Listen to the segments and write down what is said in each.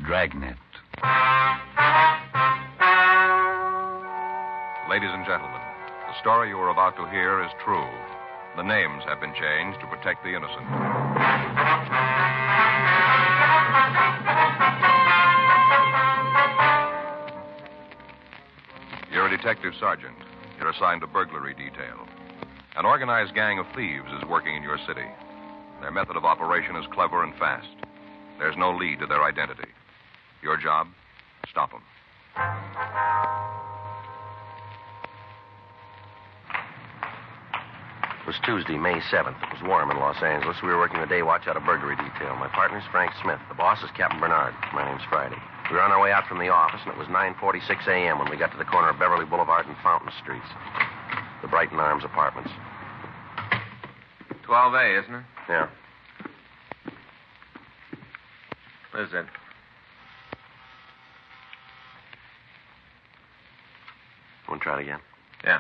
Dragnet. Ladies and gentlemen, the story you are about to hear is true. The names have been changed to protect the innocent. You're a detective sergeant. You're assigned to burglary detail. An organized gang of thieves is working in your city. Their method of operation is clever and fast. There's no lead to their identity. Your job? Stop them. It was Tuesday, May 7th. It was warm in Los Angeles. We were working the day watch out of burglary detail. My partner's Frank Smith. The boss is Captain Bernard. My name's Friday. We were on our way out from the office, and it was 9:46 a.m. when we got to the corner of Beverly Boulevard and Fountain Streets. The Brighton Arms Apartments. 12A, isn't it? Yeah. What is it? Want to try it again? Yeah.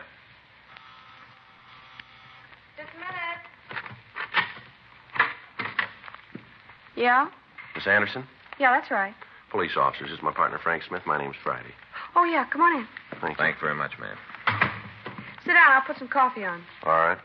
Just a minute. Yeah? Miss Anderson? Yeah, that's right. Police officers. This is my partner, Frank Smith. My name's Friday. Oh, yeah, come on in. Thank you. Thanks very much, ma'am. Sit down. I'll put some coffee on. All right.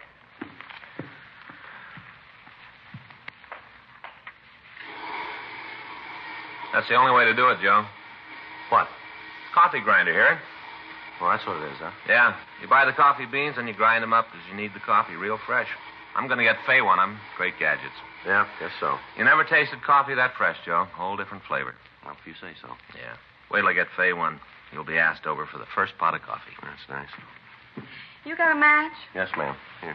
That's the only way to do it, Joe. What? Coffee grinder, hear it? Well, that's what it is, huh? Yeah. You buy the coffee beans and you grind them up as you need the coffee, real fresh. I'm going to get Fay one of them. Great gadgets. Yeah, guess so. You never tasted coffee that fresh, Joe. Whole different flavor. Well, if you say so. Yeah. Wait till I get Fay one. You'll be asked over for the first pot of coffee. That's nice. You got a match? Yes, ma'am. Here.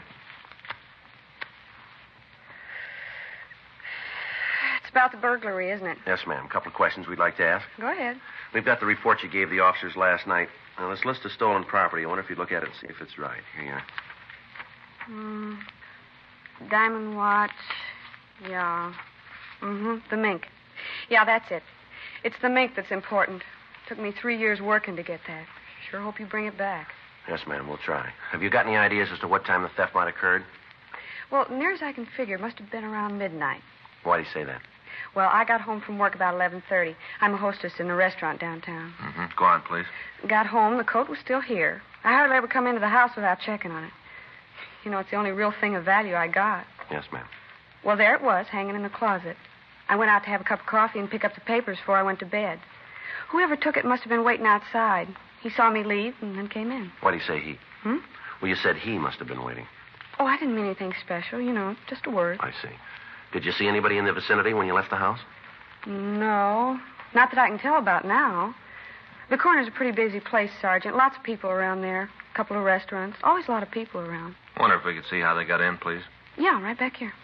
It's about the burglary, isn't it? Yes, ma'am. A couple of questions we'd like to ask. Go ahead. We've got the report you gave the officers last night. Now, this list of stolen property, I wonder if you'd look at it and see if it's right. Here you are. Diamond watch. Yeah. The mink. Yeah, that's it. It's the mink that's important. Took me 3 years working to get that. Sure hope you bring it back. Yes, ma'am. We'll try. Have you got any ideas as to what time the theft might have occurred? Well, near as I can figure, it must have been around midnight. Why do you say that? Well, I got home from work about 11:30. I'm a hostess in a restaurant downtown. Go on, please. Got home, the coat was still here. I hardly ever come into the house without checking on it. You know, it's the only real thing of value I got. Yes, ma'am. Well, there it was, hanging in the closet. I went out to have a cup of coffee and pick up the papers before I went to bed. Whoever took it must have been waiting outside. He saw me leave and then came in. Why do you say he? Hmm? Well, you said he must have been waiting. Oh, I didn't mean anything special, you know, just a word. I see. Did you see anybody in the vicinity when you left the house? No, not that I can tell about now. The corner's a pretty busy place, Sergeant. Lots of people around there. A couple of restaurants. Always a lot of people around. I wonder if we could see how they got in, please. Yeah, right back here.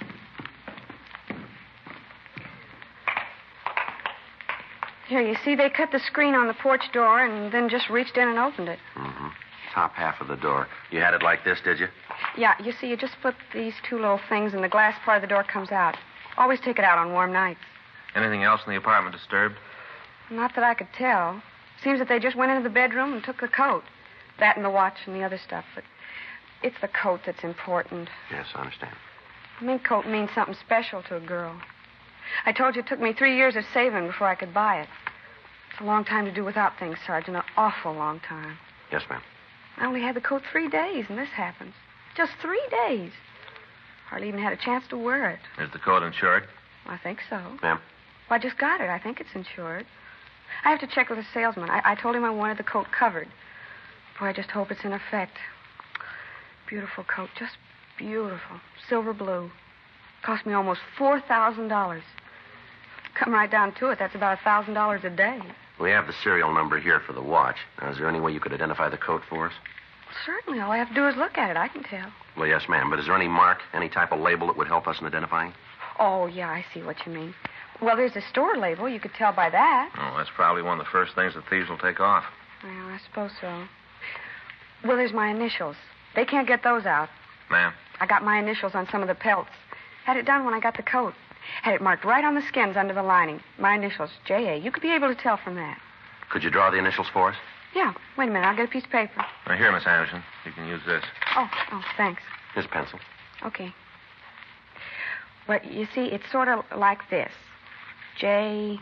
Here, you see, they cut the screen on the porch door and then just reached in and opened it. Top half of the door. You had it like this, did you? Yeah, you see, you just flip these two little things and the glass part of the door comes out. Always take it out on warm nights. Anything else in the apartment disturbed? Not that I could tell. Seems that they just went into the bedroom and took the coat. That and the watch and the other stuff. But it's the coat that's important. Yes, I understand. A mink coat means something special to a girl. I told you it took me 3 years of saving before I could buy it. It's a long time to do without things, Sergeant. An awful long time. Yes, ma'am. I only had the coat 3 days, and this happens. Just 3 days. Hardly even had a chance to wear it. Is the coat insured? I think so. Ma'am? Well, I just got it. I think it's insured. I have to check with the salesman. I told him I wanted the coat covered. Boy, I just hope it's in effect. Beautiful coat. Just beautiful. Silver blue. Cost me almost $4,000. Come right down to it, that's about $1,000 a day. We have the serial number here for the watch. Now, is there any way you could identify the coat for us? Certainly. All I have to do is look at it. I can tell. Well, yes, ma'am. But is there any mark, any type of label that would help us in identifying? Oh, yeah, I see what you mean. Well, there's a store label. You could tell by that. Oh, that's probably one of the first things the thieves will take off. Well, I suppose so. Well, there's my initials. They can't get those out. Ma'am? I got my initials on some of the pelts. Had it done when I got the coat. Had it marked right on the skins under the lining. My initials, J.A. You could be able to tell from that. Could you draw the initials for us? Yeah. Wait a minute. I'll get a piece of paper. Right here, Miss Anderson. You can use this. Oh, thanks. Here's a pencil. Okay. Well, you see, it's sort of like this. J,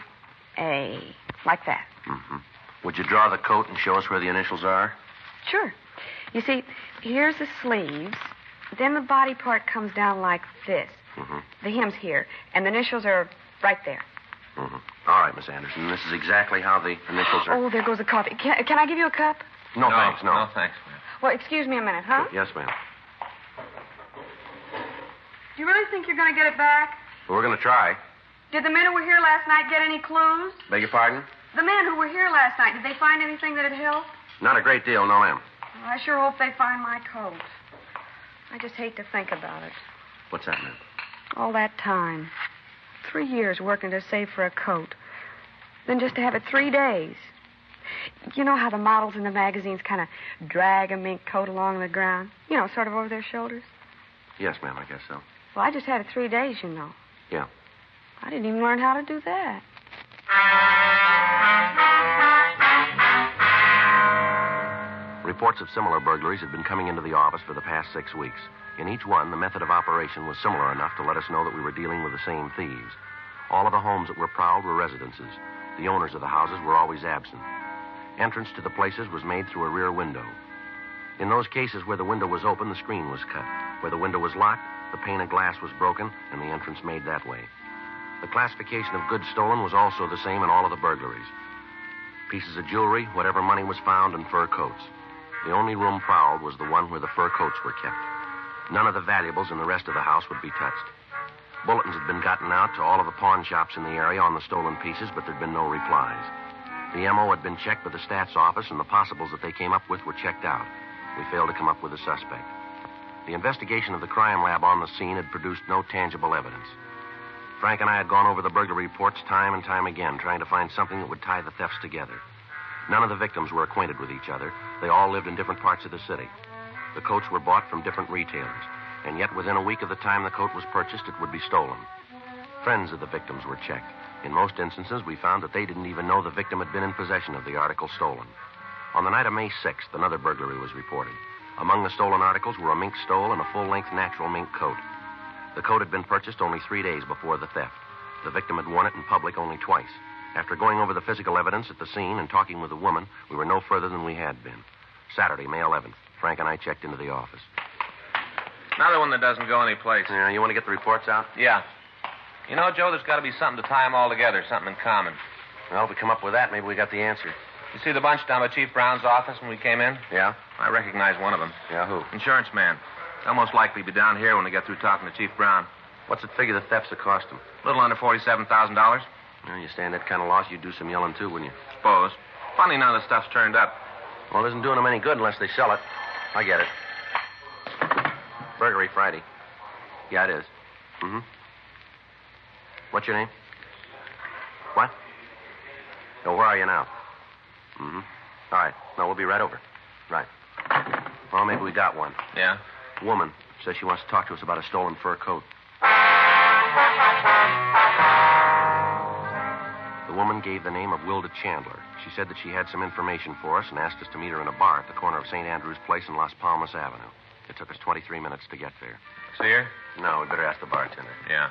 A. Like that. Mm-hmm. Would you draw the coat and show us where the initials are? Sure. You see, here's the sleeves. Then the body part comes down like this. Mm-hmm. The hem's here, and the initials are right there. Mm-hmm. All right, Miss Anderson. This is exactly how the initials are. Oh, there goes the coffee. Can I give you a cup? No, thanks. No. No, thanks, ma'am. Well, excuse me a minute, huh? Yes, ma'am. Do you really think you're going to get it back? Well, we're going to try. Did the men who were here last night get any clues? Beg your pardon? The men who were here last night, did they find anything that'd help? Not a great deal, no, ma'am. Well, I sure hope they find my coat. I just hate to think about it. What's that, ma'am? All that time. 3 years working to save for a coat. Then just to have it 3 days. You know how the models in the magazines kind of drag a mink coat along the ground? You know, sort of over their shoulders? Yes, ma'am, I guess so. Well, I just had it 3 days, you know. Yeah. I didn't even learn how to do that. Reports of similar burglaries had been coming into the office for the past 6 weeks. In each one, the method of operation was similar enough to let us know that we were dealing with the same thieves. All of the homes that were prowled were residences. The owners of the houses were always absent. Entrance to the places was made through a rear window. In those cases where the window was open, the screen was cut. Where the window was locked, the pane of glass was broken and the entrance made that way. The classification of goods stolen was also the same in all of the burglaries. Pieces of jewelry, whatever money was found, and fur coats. The only room prowled was the one where the fur coats were kept. None of the valuables in the rest of the house would be touched. Bulletins had been gotten out to all of the pawn shops in the area on the stolen pieces, but there'd been no replies. The M.O. had been checked with the stats office, and the possibles that they came up with were checked out. We failed to come up with a suspect. The investigation of the crime lab on the scene had produced no tangible evidence. Frank and I had gone over the burglary reports time and time again, trying to find something that would tie the thefts together. None of the victims were acquainted with each other. They all lived in different parts of the city. The coats were bought from different retailers, and yet within a week of the time the coat was purchased, it would be stolen. Friends of the victims were checked. In most instances, we found that they didn't even know the victim had been in possession of the article stolen. On the night of May 6th, another burglary was reported. Among the stolen articles were a mink stole and a full-length natural mink coat. The coat had been purchased only 3 days before the theft. The victim had worn it in public only twice. After going over the physical evidence at the scene and talking with the woman, we were no further than we had been. Saturday, May 11th, Frank and I checked into the office. Another one that doesn't go anyplace. Yeah, you want to get the reports out? Yeah. You know, Joe, there's got to be something to tie them all together, something in common. Well, if we come up with that, maybe we got the answer. You see the bunch down by Chief Brown's office when we came in? Yeah? I recognize one of them. Yeah, who? Insurance man. They'll most likely be down here when they get through talking to Chief Brown. What's it figure the thefts have cost him? A little under $47,000. Well, you stand that kind of loss, you'd do some yelling, too, wouldn't you? Suppose. Funny now the stuff's turned up. Well, it isn't doing them any good unless they sell it. I get it. Burglary Friday. Yeah, it is. Mm-hmm. What's your name? What? No, where are you now? Mm-hmm. All right. No, we'll be right over. Right. Well, maybe we got one. Yeah? Woman says she wants to talk to us about a stolen fur coat. The woman gave the name of Wilda Chandler. She said that she had some information for us and asked us to meet her in a bar at the corner of St. Andrew's Place and Las Palmas Avenue. It took us 23 minutes to get there. See her? No, we better ask the bartender. Yeah.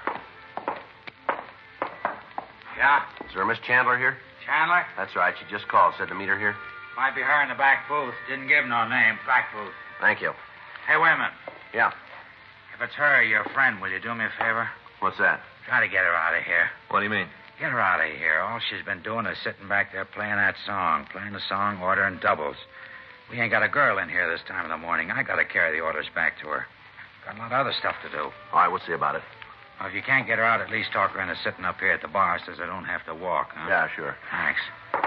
Yeah? Is there a Miss Chandler here? Chandler? That's right. She just called. Said to meet her here. Might be her in the back booth. Didn't give no name. Back booth. Thank you. Hey, wait a minute. Yeah. If it's her, your friend, will you do me a favor? What's that? Try to get her out of here. What do you mean? Get her out of here. All she's been doing is sitting back there playing that song. Playing the song, ordering doubles. We ain't got a girl in here this time of the morning. I got to carry the orders back to her. Got a lot of other stuff to do. All right, we'll see about it. Well, if you can't get her out, at least talk her into sitting up here at the bar so I don't have to walk, huh? Yeah, sure. Thanks.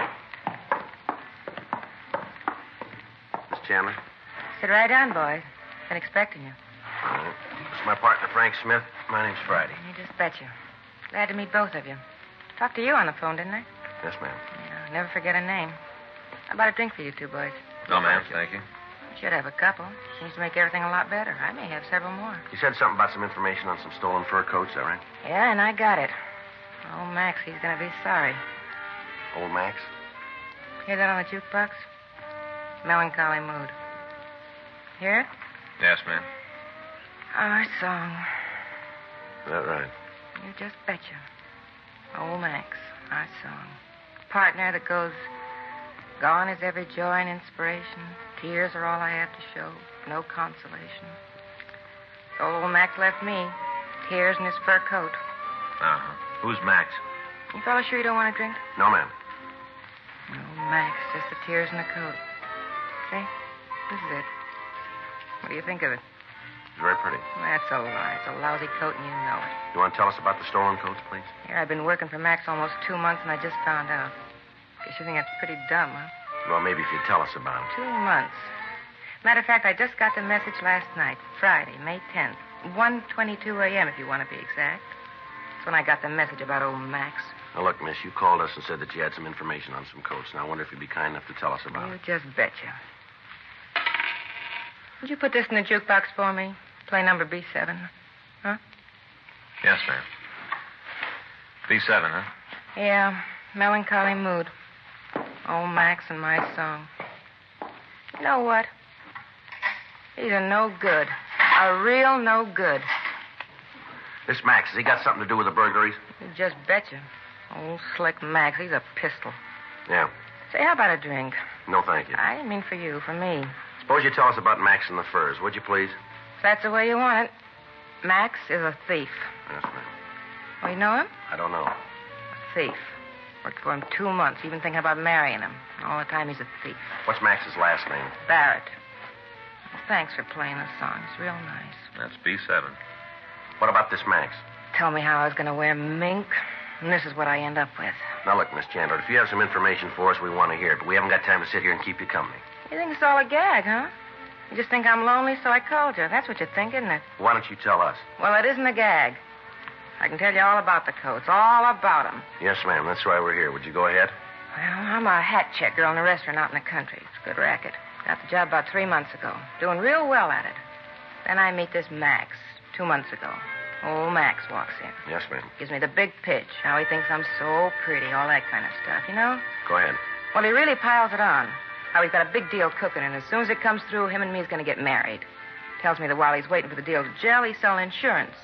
Miss Chandler? Sit right down, boys. Been expecting you. All right. This is my partner, Frank Smith. My name's Friday. You just bet you. Glad to meet both of you. Talked to you on the phone, didn't I? Yes, ma'am. Yeah, never forget a name. How about a drink for you two boys? No, ma'am. Thank you. Should have a couple. Seems to make everything a lot better. I may have several more. You said something about some information on some stolen fur coats, is that right? Yeah, and I got it. Oh, Max, he's going to be sorry. Old Max? Hear that on the jukebox? Melancholy mood. Hear it? Yes, ma'am. Our song. Is that right? You just betcha. Old Max. my song. Partner that goes, gone is every joy and inspiration. Tears are all I have to show. No consolation. So old Max left me. Tears in his fur coat. Uh-huh. Who's Max? You fellas sure you don't want a drink? No, ma'am. No, Max. Just the tears in the coat. See? This is it. What do you think of it? It's very pretty. That's a lie. It's a lousy coat, and you know it. You want to tell us about the stolen coats, please? Here, I've been working for Max almost 2 months, and I just found out. Guess you think that's pretty dumb, huh? Well, maybe if you'd tell us about it. 2 months. Matter of fact, I just got the message last night, Friday, May 10th. 1:22 a.m., if you want to be exact. That's when I got the message about old Max. Now, look, miss, you called us and said that you had some information on some coats. Now, I wonder if you'd be kind enough to tell us about You it. just betcha. Would you put this in the jukebox for me? Play number B7. Huh? Yes, ma'am. B7, huh? Yeah, melancholy mood. Old Max and my song. You know what? These are no good. A real no good. This Max, has he got something to do with the burglaries? You just betcha. Old slick Max, he's a pistol. Yeah. Say, how about a drink? No, thank you. I didn't mean for you, for me. Suppose you tell us about Max and the furs, would you, please? If that's the way you want it. Max is a thief. Yes, ma'am. Oh, you know him? I don't know. A thief. Worked for him 2 months, even thinking about marrying him. All the time he's a thief. What's Max's last name? Barrett. Well, thanks for playing the song. It's real nice. That's B7. What about this Max? Tell me how I was going to wear mink, and this is what I end up with. Now, look, Miss Chandler, if you have some information for us, we want to hear it, but we haven't got time to sit here and keep you company. You think it's all a gag, huh? You just think I'm lonely, so I called you. That's what you think, isn't it? Why don't you tell us? Well, it isn't a gag. I can tell you all about the coats, all about them. Yes, ma'am. That's why we're here. Would you go ahead? Well, I'm a hat check girl in a restaurant out in the country. It's a good racket. Got the job about 3 months ago. Doing real well at it. Then I meet this Max 2 months ago. Old Max walks in. Yes, ma'am. Gives me the big pitch. How he thinks I'm so pretty. All that kind of stuff, you know? Go ahead. Well, he really piles it on. How he's got a big deal cooking, and as soon as it comes through, him and me is going to get married. Tells me that while he's waiting for the deal to gel, he's selling insurance.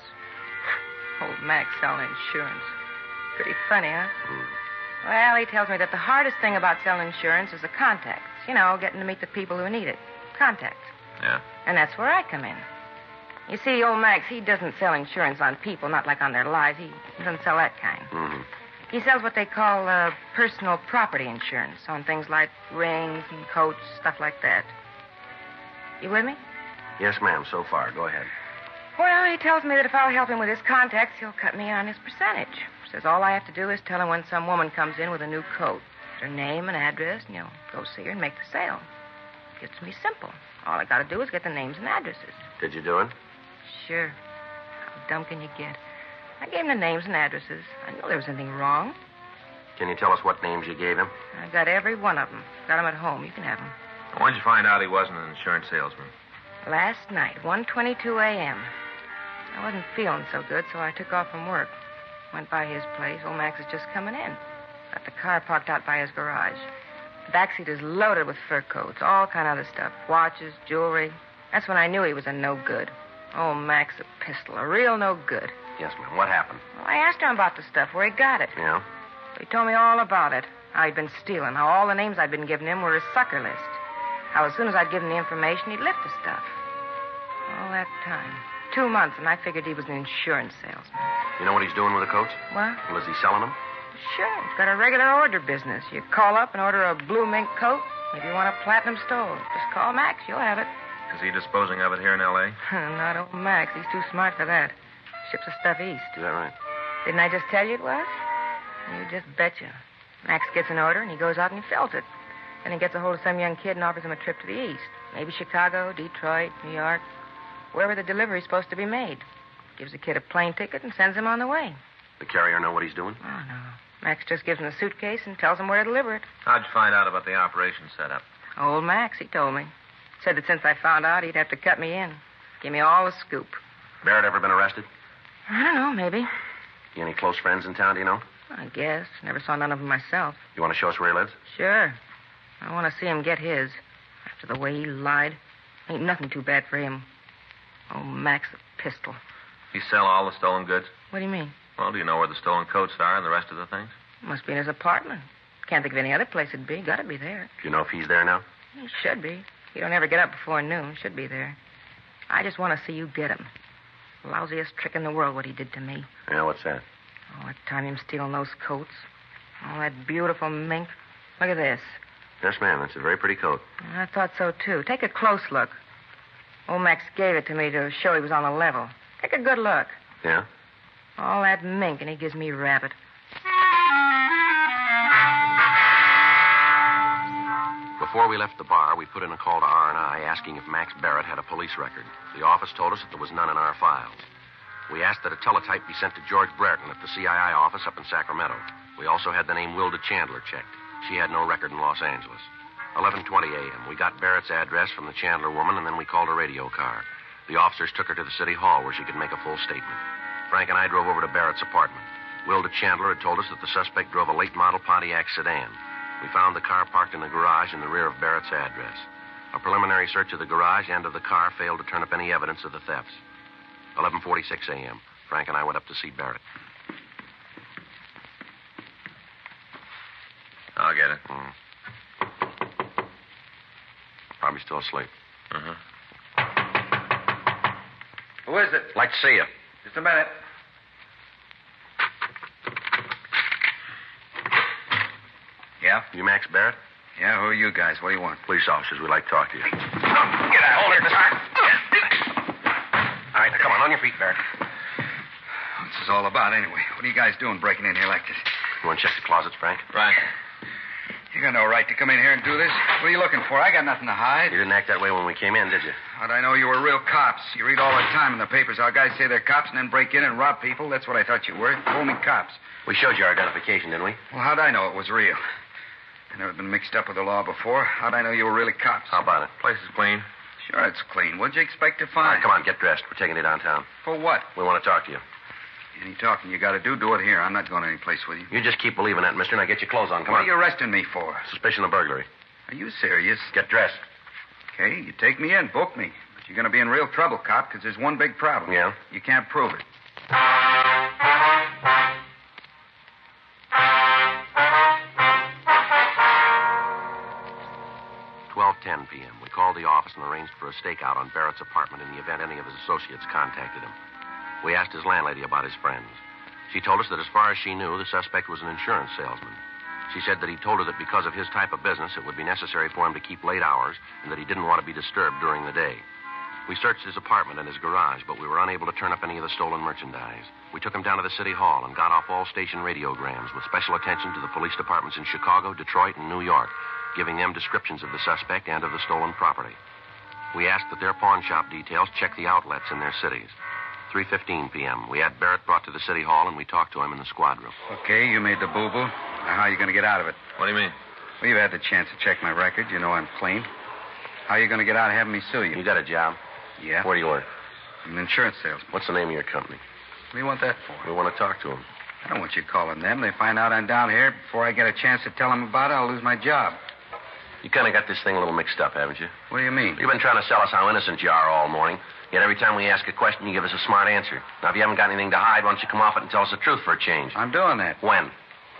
Old Max selling insurance. Pretty funny, huh? Well, he tells me that the hardest thing about selling insurance is the contacts. You know, getting to meet the people who need it. Contacts. Yeah. And that's where I come in. You see, old Max, he doesn't sell insurance on people, not like on their lives. He doesn't sell that kind. Mm-hmm. He sells what they call personal property insurance on things like rings and coats, stuff like that. You with me? Yes, ma'am, so far. Go ahead. Well, he tells me that if I'll help him with his contacts, he'll cut me in on his percentage. Says all I have to do is tell him when some woman comes in with a new coat. Her name and address, and he'll go see her and make the sale. It's to me simple. All I got to do is get the names and addresses. Did you do it? Sure. How dumb can you get? I gave him the names and addresses. I knew there was anything wrong. Can you tell us what names you gave him? I got every one of them. Got them at home. You can have them. When'd you find out he wasn't an insurance salesman? Last night, 1:22 a.m. I wasn't feeling so good, so I took off from work. Went by his place. Old Max is just coming in. Got the car parked out by his garage. The backseat is loaded with fur coats, all kind of other stuff. Watches, jewelry. That's when I knew he was a no good. Old Max, a pistol. A real no good. Yes, ma'am. What happened? Well, I asked him about the stuff, where he got it. Yeah? He told me all about it. How he'd been stealing. How all the names I'd been giving him were his sucker list. How as soon as I'd given the information, he'd lift the stuff. All that time. 2 months, and I figured he was an insurance salesman. You know what he's doing with the coats? What? Well, is he selling them? Sure. He's got a regular order business. You call up and order a blue mink coat. If you want a platinum stole, just call Max. You'll have it. Is he disposing of it here in L.A.? Not old Max. He's too smart for that. Ships the stuff east. Is that right? Didn't I just tell you it was? You just betcha. Max gets an order, and he goes out and he fills it. Then he gets a hold of some young kid and offers him a trip to the east. Maybe Chicago, Detroit, New York. Wherever the delivery's supposed to be made. Gives the kid a plane ticket and sends him on the way. The carrier know what he's doing? Oh, no. Max just gives him a suitcase and tells him where to deliver it. How'd you find out about the operation setup? Old Max, he told me. Said that since I found out, he'd have to cut me in. Give me all the scoop. Barrett ever been arrested? I don't know, maybe. You any close friends in town, do you know? I guess. Never saw none of them myself. You want to show us where he lives? Sure. I want to see him get his. After the way he lied. Ain't nothing too bad for him. Oh, Max, the pistol. You sell all the stolen goods? What do you mean? Well, do you know where the stolen coats are and the rest of the things? Must be in his apartment. Can't think of any other place it'd be. Gotta be there. Do you know if he's there now? He should be. He don't ever get up before noon. Should be there. I just want to see you get him. Lousiest trick in the world, what he did to me. Yeah, what's that? Oh, I timed him stealing those coats. All that beautiful mink. Look at this. Yes, ma'am. That's a very pretty coat. I thought so, too. Take a close look. Old Max gave it to me to show he was on the level. Take a good look. Yeah? All that mink, and he gives me rabbit. Before we left the bar, we put in a call to R&I asking if Max Barrett had a police record. The office told us that there was none in our files. We asked that a teletype be sent to George Brereton at the CII office up in Sacramento. We also had the name Wilda Chandler checked. She had no record in Los Angeles. 11:20 a.m. We got Barrett's address from the Chandler woman, and then we called a radio car. The officers took her to the city hall where she could make a full statement. Frank and I drove over to Barrett's apartment. Wilda Chandler had told us that the suspect drove a late-model Pontiac sedan. We found the car parked in the garage in the rear of Barrett's address. A preliminary search of the garage and of the car failed to turn up any evidence of the thefts. 11:46 a.m. Frank and I went up to see Barrett. I'll get it. Probably still asleep. Uh-huh. Who is it? Like to see you. Just a minute. Yeah? You Max Barrett? Yeah, who are you guys? What do you want? Police officers. We'd like to talk to you. Get out. Hold it, All right, now come on your feet, Barrett. What's this all about, anyway? What are you guys doing breaking in here like this? You want to check the closets, Frank? Right. You got no right to come in here and do this. What are you looking for? I got nothing to hide. You didn't act that way when we came in, did you? How'd I know you were real cops? You read all the time in the papers how guys say they're cops and then break in and rob people. That's what I thought you were. Phony cops. We showed you our identification, didn't we? Well, how'd I know it was real? I've never been mixed up with the law before. How'd I know you were really cops? How about it? Place is clean. Sure, it's clean. What'd you expect to All find? right, come on, get dressed. We're taking you downtown. For what? We want to talk to you. Any talking you got to do it here. I'm not going any place with you. You just keep believing that, mister. Now get your clothes on. Come What on. are you arresting me for? Suspicion of burglary. Are you serious? Get dressed. Okay, you take me in, book me. But you're going to be in real trouble, cop, because there's one big problem. Yeah? You can't prove it. 12:10 p.m. We called the office and arranged for a stakeout on Barrett's apartment in the event any of his associates contacted him. We asked his landlady about his friends. She told us that as far as she knew, the suspect was an insurance salesman. She said that he told her that because of his type of business, it would be necessary for him to keep late hours and that he didn't want to be disturbed during the day. We searched his apartment and his garage, but we were unable to turn up any of the stolen merchandise. We took him down to the city hall and got off all station radiograms with special attention to the police departments in Chicago, Detroit, and New York, giving them descriptions of the suspect and of the stolen property. We asked that their pawn shop details check the outlets in their cities. 3:15 p.m. We had Barrett brought to the city hall, and we talked to him in the squad room. Okay, you made the boo-boo. Now, how are you going to get out of it? What do you mean? Well, you've had the chance to check my record. You know I'm clean. How are you going to get out of having me sue you? You got a job? Yeah? Where do you work? I'm an insurance salesman. What's the name of your company? What do you want that for? We want to talk to him. I don't want you calling them. They find out I'm down here. Before I get a chance to tell them about it, I'll lose my job. You kind of got this thing a little mixed up, haven't you? What do you mean? You've been trying to sell us how innocent you are all morning. Yet every time we ask a question, you give us a smart answer. Now, if you haven't got anything to hide, why don't you come off it and tell us the truth for a change? I'm doing that. When?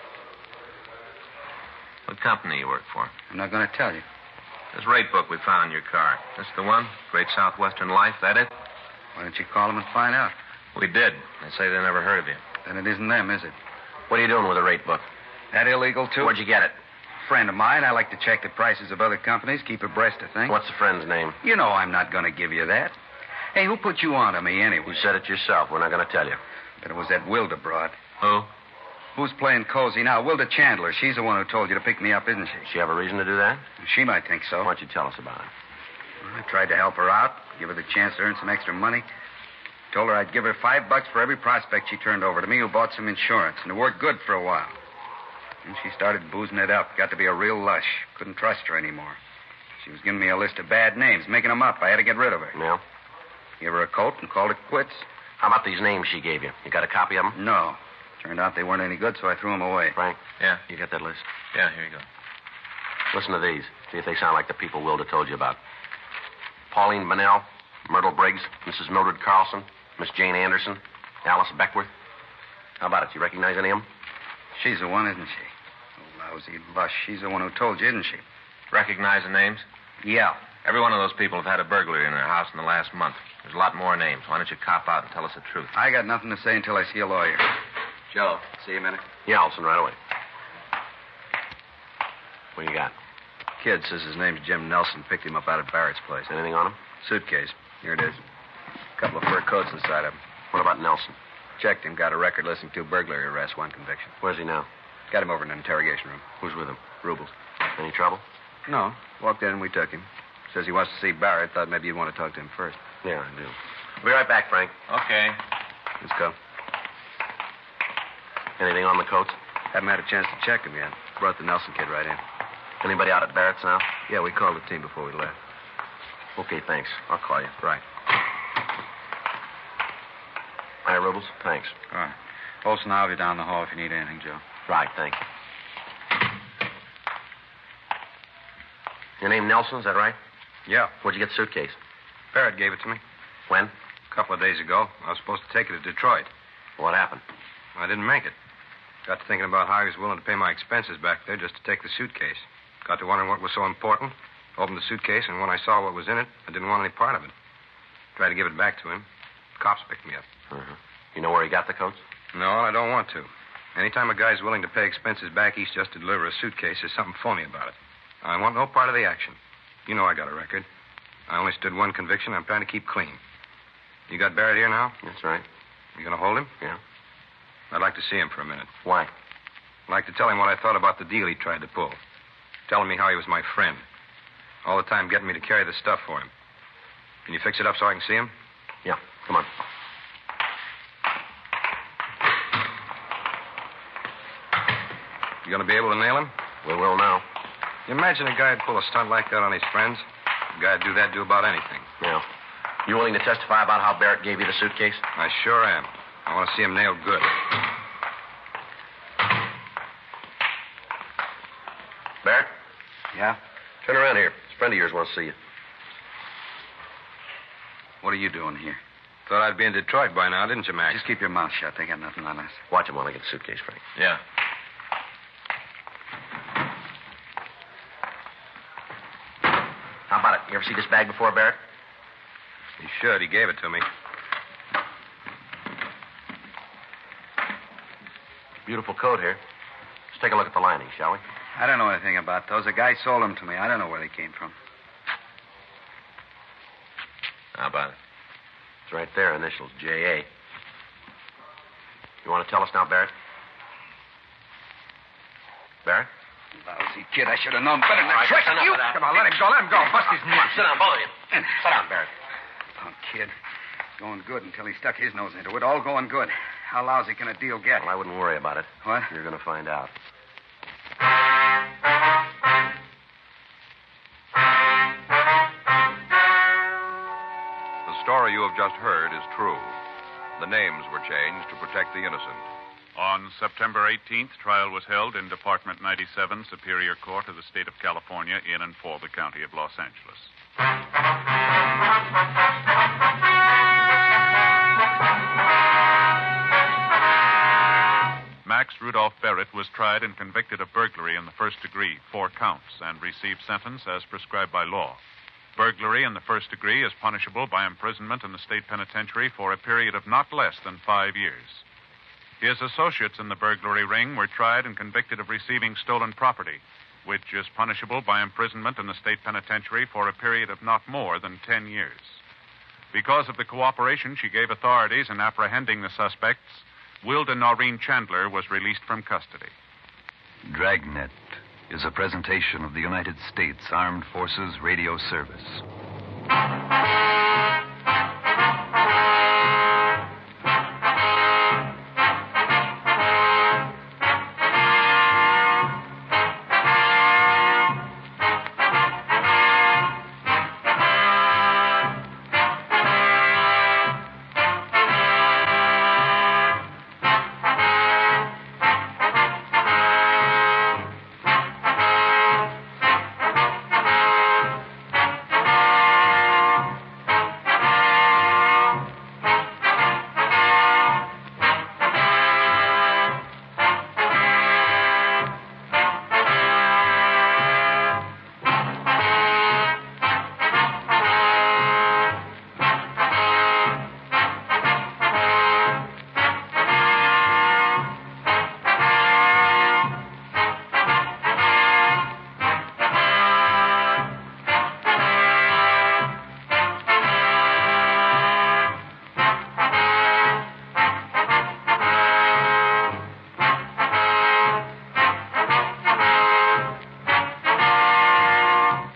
What company you work for? I'm not going to tell you. This rate book we found in your car. This the one? Great Southwestern Life, that it? Why don't you call them and find out? We did. They say they never heard of you. Then it isn't them, is it? What are you doing with the rate book? That illegal, too? Where'd you get it? Friend of mine. I like to check the prices of other companies, keep abreast of things. What's the friend's name? You know I'm not going to give you that. Hey, who put you on to me anyway? You said it yourself. We're not going to tell you. But it was that Wilda broad. Who? Who's playing cozy now? Wilda Chandler. She's the one who told you to pick me up, isn't she? Does she have a reason to do that? She might think so. Why don't you tell us about it? I tried to help her out, give her the chance to earn some extra money. Told her I'd give her $5 for every prospect she turned over to me who bought some insurance, and it worked good for a while. And she started boozing it up. Got to be a real lush. Couldn't trust her anymore. She was giving me a list of bad names, making them up. I had to get rid of her. Yeah? Gave her a coat and called it quits. How about these names she gave you? You got a copy of them? No. Turned out they weren't any good, so I threw them away. Frank? Yeah. You got that list? Yeah, here you go. Listen to these. See if they sound like the people Wilda told you about. Pauline Bunnell, Myrtle Briggs, Mrs. Mildred Carlson, Miss Jane Anderson, Alice Beckworth. How about it? You recognize any of them? She's the one, isn't she? Oh, lousy lush. She's the one who told you, isn't she? Recognize the names? Yeah. Every one of those people have had a burglary in their house in the last month. There's a lot more names. Why don't you cop out and tell us the truth? I got nothing to say until I see a lawyer. Joe, see you a minute? Yeah, Olson, right away. What do you got? Kid says his name's Jim Nelson. Picked him up out at Barrett's place. Anything on him? Suitcase. Here it is. A couple of fur coats inside of him. What about Nelson? Checked him. Got a record listing 2 burglary arrests, 1 conviction. Where's he now? Got him over in an interrogation room. Who's with him? Rubles. Any trouble? No. Walked in and we took him. Says he wants to see Barrett. Thought maybe you'd want to talk to him first. Yeah, I do. I'll be right back, Frank. Okay. Let's go. Anything on the coats? Haven't had a chance to check him yet. Brought the Nelson kid right in. Anybody out at Barrett's now? Yeah, we called the team before we left. Okay, thanks. I'll call you. Right. Hi, Rubles. Thanks. All right. Olson, I'll be down the hall if you need anything, Joe. Right, thank you. Your name Nelson, is that right? Yeah. Where'd you get the suitcase? Barrett gave it to me When? a couple of days ago. I was supposed to take it to Detroit. What happened? I didn't make it. Got to thinking about how he was willing to pay my expenses back there just to take the suitcase. Got to wondering what was so important. Opened the suitcase, and when I saw what was in it, I didn't want any part of it. Tried to give it back to him. Cops picked me up. Uh-huh. You know where he got the coats? No, I don't want to. Anytime a guy's willing to pay expenses back east just to deliver a suitcase, there's something phony about it. I want no part of the action. You know I got a record. I only stood 1 conviction. I'm trying to keep clean. You got Barrett here now? That's right. You going to hold him? Yeah. I'd like to see him for a minute. Why? I'd like to tell him what I thought about the deal he tried to pull. Telling me how he was my friend. All the time getting me to carry the stuff for him. Can you fix it up so I can see him? Yeah. Come on. You going to be able to nail him? We will now. You imagine a guy would pull a stunt like that on his friends? A guy'd do that, do about anything. Yeah. You willing to testify about how Barrett gave you the suitcase? I sure am. I want to see him nailed good. Barrett? Yeah? Turn around here. This friend of yours wants to see you. What are you doing here? Thought I'd be in Detroit by now, didn't you, Max? Just keep your mouth shut. They got nothing on us. Watch him while I get the suitcase, Frank. Yeah. How about it? You ever see this bag before, Barrett? He should. He gave it to me. Beautiful coat here. Let's take a look at the lining, shall we? I don't know anything about those. A guy sold them to me. I don't know where they came from. How about it? It's right there, initials, J.A. You want to tell us now, Barrett? Barrett? Lousy kid. I should have known better than All right, trick. enough You... of that. Come on, let him go. Let him go. Bust his nuts. Sit down, both of you. Sit down, Barrett. Punk kid. Going good until he stuck his nose into it. All going good. How lousy can a deal get? Well, I wouldn't worry about it. What? You're going to find out. The story you have just heard is true. The names were changed to protect the innocent. On September 18th, trial was held in Department 97, Superior Court of the State of California, in and for the County of Los Angeles. Max Rudolph Barrett was tried and convicted of burglary in the first degree, 4 counts, and received sentence as prescribed by law. Burglary in the first degree is punishable by imprisonment in the state penitentiary for a period of not less than 5 years. His associates in the burglary ring were tried and convicted of receiving stolen property, which is punishable by imprisonment in the state penitentiary for a period of not more than 10 years. Because of the cooperation she gave authorities in apprehending the suspects, Wilda Noreen Chandler was released from custody. Dragnet is a presentation of the United States Armed Forces Radio Service.